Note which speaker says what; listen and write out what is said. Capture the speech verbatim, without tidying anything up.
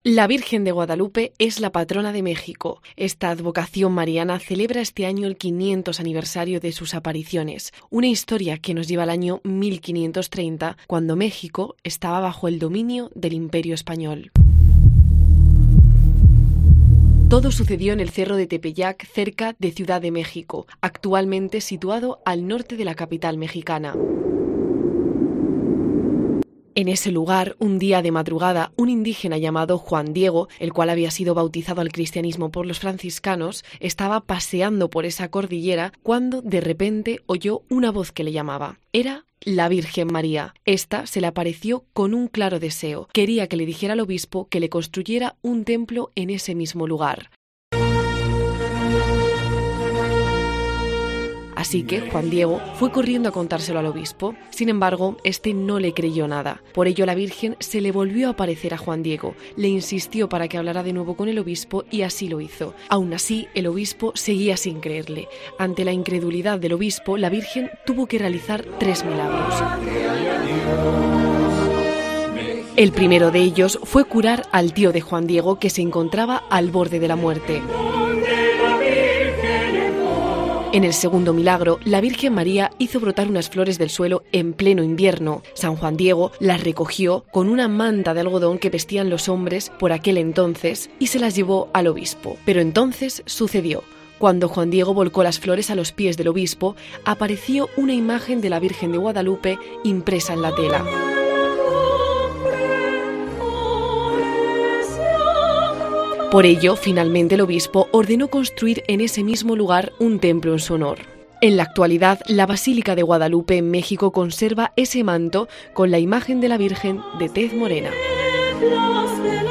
Speaker 1: La Virgen de Guadalupe es la patrona de México. Esta advocación mariana celebra este año el quinientos aniversario de sus apariciones, una historia que nos lleva al año mil quinientos treinta, cuando México estaba bajo el dominio del Imperio Español. Todo sucedió en el Cerro de Tepeyac, cerca de Ciudad de México, actualmente situado al norte de la capital mexicana. En ese lugar, un día de madrugada, un indígena llamado Juan Diego, el cual había sido bautizado al cristianismo por los franciscanos, estaba paseando por esa cordillera cuando de repente oyó una voz que le llamaba. Era la Virgen María. Esta se le apareció con un claro deseo. Quería que le dijera al obispo que le construyera un templo en ese mismo lugar. Así que Juan Diego fue corriendo a contárselo al obispo. Sin embargo, este no le creyó nada. Por ello, la Virgen se le volvió a aparecer a Juan Diego. Le insistió para que hablara de nuevo con el obispo y así lo hizo. Aún así, el obispo seguía sin creerle. Ante la incredulidad del obispo, la Virgen tuvo que realizar tres milagros. El primero de ellos fue curar al tío de Juan Diego, que se encontraba al borde de la muerte. En el segundo milagro, la Virgen María hizo brotar unas flores del suelo en pleno invierno. San Juan Diego las recogió con una manta de algodón que vestían los hombres por aquel entonces y se las llevó al obispo. Pero entonces sucedió. Cuando Juan Diego volcó las flores a los pies del obispo, apareció una imagen de la Virgen de Guadalupe impresa en la tela. Por ello, finalmente el obispo ordenó construir en ese mismo lugar un templo en su honor. En la actualidad, la Basílica de Guadalupe en México conserva ese manto con la imagen de la Virgen de tez morena.